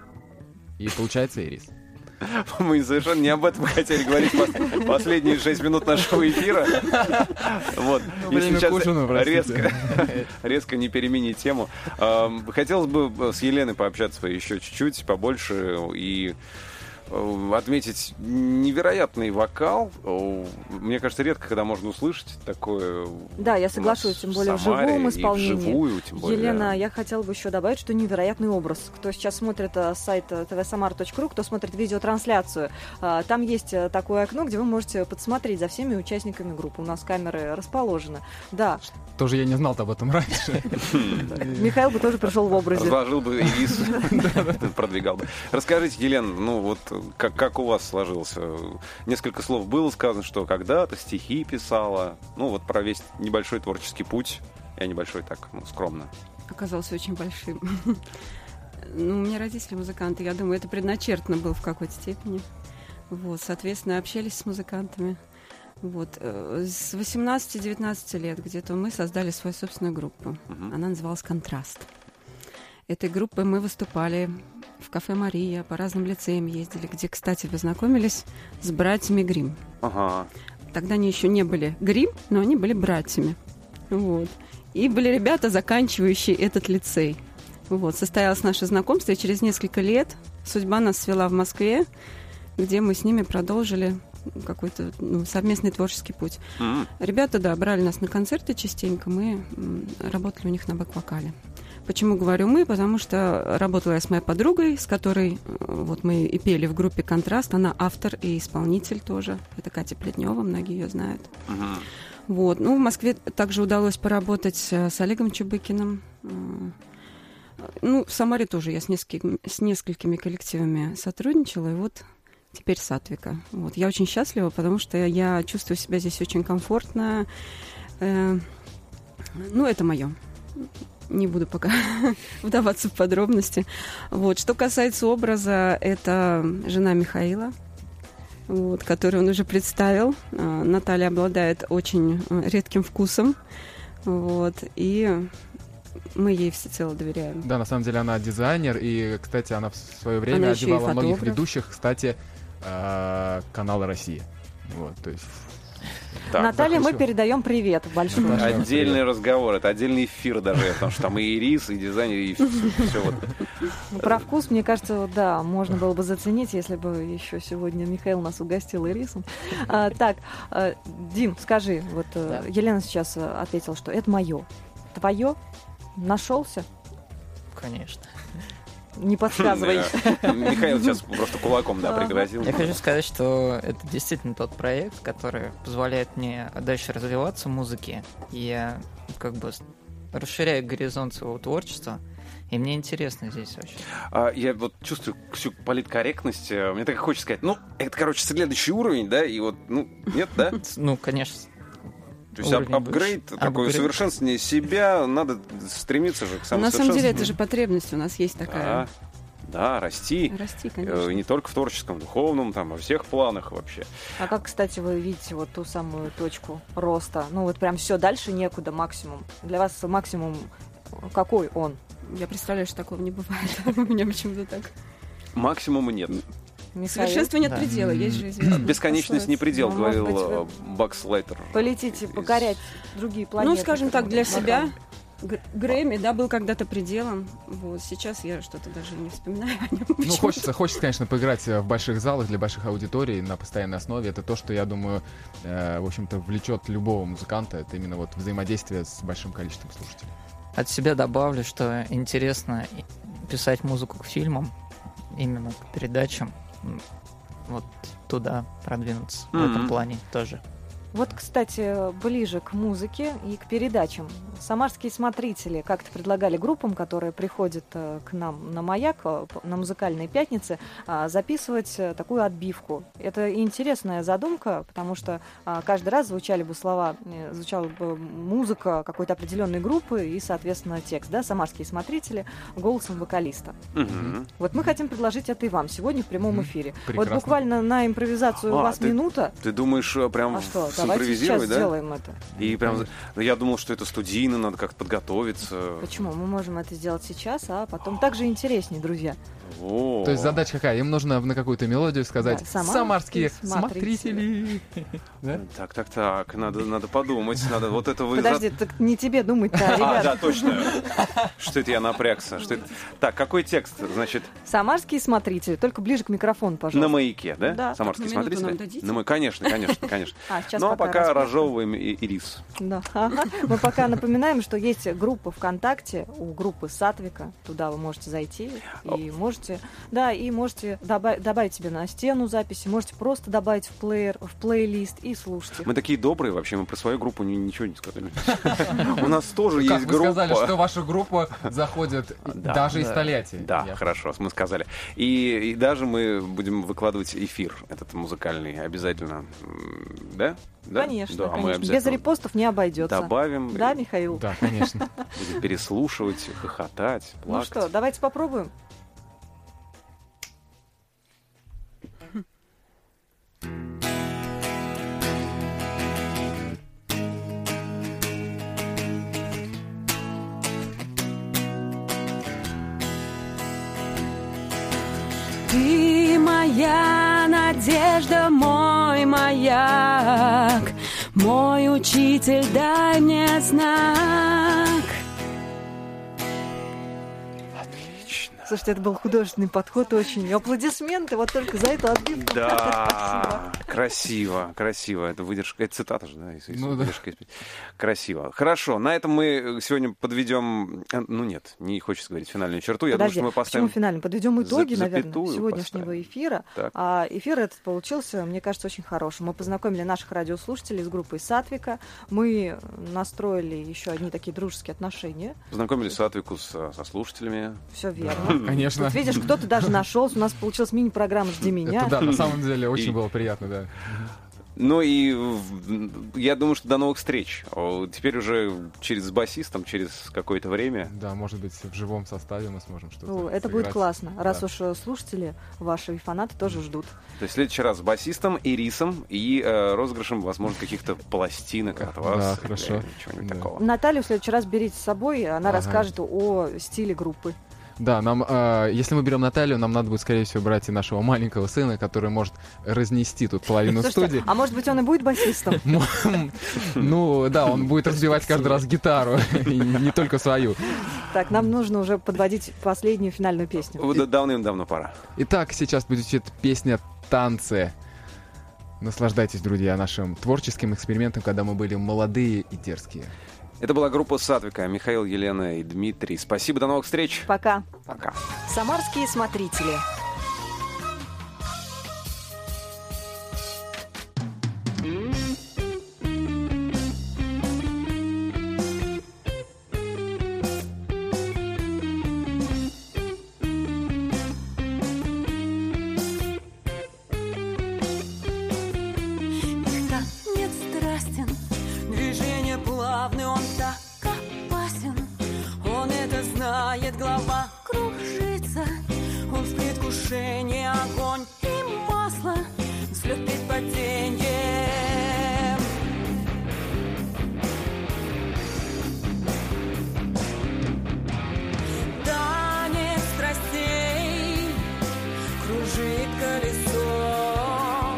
И получается ирис. Мы совершенно не об этом хотели говорить пос- последние шесть минут нашего эфира. Вот. Ну, Если время сейчас к ужину, простите. резко, резко не переменить тему. Эм, Хотелось бы с Еленой пообщаться еще чуть-чуть, побольше, и э, отметить невероятный вокал. Э, Мне кажется, редко, когда можно услышать такое. Да, я у соглашусь, нас тем более в Самаре живом и исполнении. вживую, тем более. Елена, я хотела бы еще добавить, что невероятный образ. Кто сейчас смотрит э, сайт тэ вэ самара точка ру, кто смотрит видеотрансляцию, э, там есть э, такое окно, где вы можете подсмотреть за всеми участниками группы. У нас камеры расположены. Да, Тоже я не знал об этом раньше. Михаил бы тоже пришел в образе. Разложил бы ирис, продвигал бы. Расскажите, Елена, ну вот как, как у вас сложился? Несколько слов было сказано, что когда-то стихи писала. Ну вот про весь небольшой творческий путь. Я небольшой так, ну, скромно. Оказался очень большим. Ну, у меня родители музыканты, я думаю, это предначертано было в какой-то степени. Вот, соответственно, общались с музыкантами. Вот. э, С восемнадцати-девятнадцати лет где-то мы создали свою собственную группу. Мгм. Она называлась «Контраст». Этой группой мы выступали в кафе «Мария», по разным лицеям ездили, где, кстати, познакомились с братьями Гримм. Ага. Тогда они еще не были Гримм, но они были братьями. Вот. И были ребята, заканчивающие этот лицей. Вот. Состоялось наше знакомство, и через несколько лет судьба нас свела в Москве, где мы с ними продолжили какой-то ну, совместный творческий путь. М. Ребята, да, брали нас на концерты частенько, мы м, работали у них на бэк-вокале. Почему говорю мы? Потому что работала я с моей подругой, с которой э, вот мы и пели в группе «Контраст». Она автор и исполнитель тоже. Это Катя Плетнева, многие ее знают. Мгм. Вот. Ну, в Москве также удалось поработать э, с Олегом Чубыкиным. Э, Ну, в Самаре тоже я с несколькими, с несколькими коллективами сотрудничала, и вот теперь Сатвика. Вот. Я очень счастлива, потому что я чувствую себя здесь очень комфортно. Э, ну, это мое. Не буду пока вдаваться в подробности. Вот. Что касается образа, это жена Михаила, вот, которую он уже представил. Э, Наталья обладает очень э, редким вкусом. Вот, и мы ей всецело доверяем. Да, на самом деле она дизайнер, и, кстати, она в свое время Она еще и одевала многих фотограф. ведущих, кстати, э, канала «Россия». Вот, то есть... Так, Наталья, мы захочу. передаем привет большой. Да. Отдельный разговор, это отдельный эфир даже, потому что там и ирис, и дизайнер, и все вот. Ну, про вкус, мне кажется, вот, да, можно было бы заценить, если бы еще сегодня Михаил нас угостил ирисом. А, так, а, Дим, скажи, вот э, Да. Елена сейчас э, ответила, что это мое. Твое? Нашелся? Конечно. Не подсказывай. Михаил сейчас просто кулаком, да, пригрозил. Я хочу сказать, что это действительно тот проект, который позволяет мне дальше развиваться в музыке. И я как бы расширяю горизонт своего творчества. И мне интересно здесь вообще. А, я вот чувствую всю политкорректность. Мне так хочется сказать, ну, это, короче, следующий уровень, да, и вот, ну, нет, да? Ну, конечно. То есть ап- апгрейд, такое усовершенствование себя, надо стремиться же к самосовершенствованию. На самом деле это же потребность у нас есть такая. Да, да, расти. Расти, конечно. И не только в творческом, духовном, там, во всех планах вообще. А как, кстати, вы видите вот ту самую точку роста? Ну вот прям все, дальше некуда, максимум. Для вас максимум какой он? Я представляю, что такого не бывает. У меня почему-то так. Максимума нет. Михаил? Совершенству нет Да. предела, есть же известный. Бесконечность не предел, Ну, может говорил быть, э, Бакс Лайтер. Полетите покорять другие планеты. Ну, скажем так, для Макрон. себя Г- Грэмми, да, был когда-то пределом. Вот сейчас я что-то даже не вспоминаю о нем. Ну, хочется, хочется, конечно, поиграть в больших залах для больших аудиторий на постоянной основе. Это то, что, я думаю, э, в общем-то, влечет любого музыканта. Это именно вот взаимодействие с большим количеством слушателей. От себя добавлю, что интересно писать музыку к фильмам, именно к передачам. М, Вот туда продвинуться в этом Мгм. плане тоже. Вот, кстати, ближе к музыке и к передачам. Самарские смотрители как-то предлагали группам, которые приходят э, к нам на «Маяк», э, п- на музыкальные пятницы, а, записывать э, такую отбивку. Это интересная задумка, потому что а, каждый раз звучали бы слова, э, звучала бы музыка какой-то определенной группы и, соответственно, текст. Да? «Самарские смотрители» голосом вокалиста. Мгм. Вот мы хотим предложить это и вам сегодня в прямом Мгм. эфире. Прекрасно. Вот буквально на импровизацию у А, вас ты- минута. Ты думаешь, э, прям А что, давайте сейчас симпровизировать, да? сделаем это. И прям, ну, я думал, что это студийно, надо как-то подготовиться. Почему? Мы можем это сделать сейчас, а потом так же интереснее, друзья. О. То есть задача какая? Им нужно на какую-то мелодию сказать Да, «Самарские «Самарские смотрители». Да? Так, так, так, надо, надо подумать, надо вот это вы... Подожди, так не тебе думать-то, А, ребят. да, точно. Что это я напрягся? Что это? Так, какой текст? Значит, Самарские смотрители, только ближе к микрофону, на пожалуйста. маяке, да? Да. Самарские На минуту смотрители? нам дадите? На май- Конечно, конечно, конечно. А, сейчас Ну, а пока распутаем. разжевываем и, и рис. Да. Ага. Мы пока напоминаем, что есть группа ВКонтакте у группы Сатвика. Туда вы можете зайти и можете, да, и можете доба- добавить себе на стену записи, можете просто добавить в плеер, в плейлист и слушать их. Мы такие добрые вообще, мы про свою группу ни- ничего не сказали. У нас тоже Как есть вы сказали, что группа. ваша группа заходит Да, даже из да. столетий. Да, Я- хорошо, мы сказали. И, и даже мы будем выкладывать эфир этот музыкальный обязательно. М, Да? Да? Конечно, Да, мы конечно. Без обязательно репостов не обойдется. добавим. Да, Михаил? Да, конечно. Будем переслушивать, хохотать, Ну плакать. что, давайте попробуем. Ты моя надежда, мой маяк, мой учитель, дай мне знак. Отлично. Слушайте, это был художественный подход очень. Аплодисменты вот только за эту отбивку. Да, красиво, красиво. Это выдержка, это цитата же, да? из- из- Ну да. выдержка из- Красиво. Хорошо, на этом мы сегодня подведем, э, ну нет, не хочется говорить финальную черту. Я Подожди, думаю, что мы почему поставим... финально? Подведем итоги, за- наверное, запятую сегодняшнего поставим. эфира. Так. А эфир этот получился, мне кажется, очень хорошим. Мы познакомили наших радиослушателей с группой Сатвика. Мы настроили еще одни такие дружеские отношения. Познакомились Сатвику со, со слушателями. Все верно. Конечно. Тут видишь, кто-то даже нашелся. У нас получилась мини-программа «Жди меня». Это да, на самом деле очень И- было приятно, да. Ну и в- я думаю, что до новых встреч. О, Теперь уже через с басистом, через какое-то время. Да, может быть, в живом составе мы сможем что-то Ну, это будет сыграть. классно, раз Да. уж э, слушатели ваши и фанаты тоже ждут. То есть в следующий раз с басистом и рисом, и э, розыгрышем, возможно, каких-то пластинок от вас. Да, или хорошо. чего-нибудь Да. такого. Наталью в следующий раз берите с собой, она Ага. расскажет о стиле группы. Да, нам, э, если мы берем Наталью, нам надо будет, скорее всего, брать и нашего маленького сына, который может разнести тут половину Слушайте, студии. а может быть он и будет басистом? Ну, да, он будет разбивать каждый раз гитару, и не только свою. Так, нам нужно уже подводить последнюю финальную песню. Вот давным-давно пора. Итак, сейчас будет песня «Танцы». Наслаждайтесь, друзья, нашим творческим экспериментом, когда мы были молодые и дерзкие. Это была группа Сатвика. Михаил, Елена и Дмитрий. Спасибо, до новых встреч. Пока. Пока. Самарские смотрители. Голова кружится, он в предвкушении огонь и масло, взлет перед падением. Танец страстей, кружит колесо,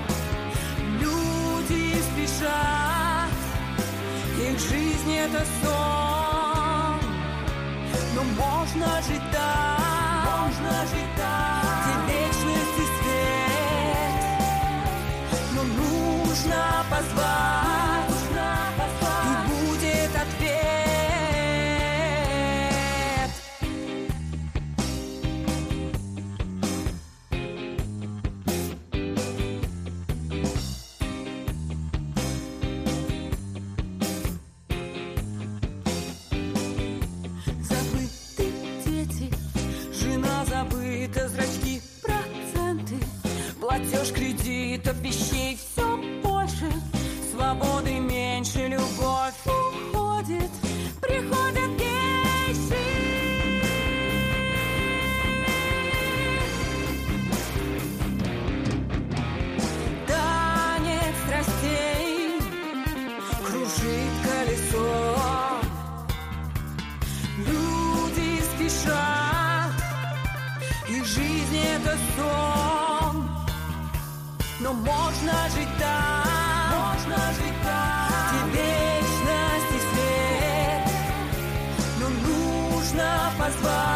люди спешат, их жизнь это сон. Но можно жить так, можно жить так, где вечность и свет. Но нужно позвать, нужно позвать, и будет ответ. Забыто зрачки, проценты, платеж кредитов, вещей все больше, свободы меньше, любовь уходит, приходят гейши. Танец страстей, кружит колесо, люди спешат, их жизнь это сон. Но можно жить так, можно жить так, где вечность и свет. Но нужно позвать.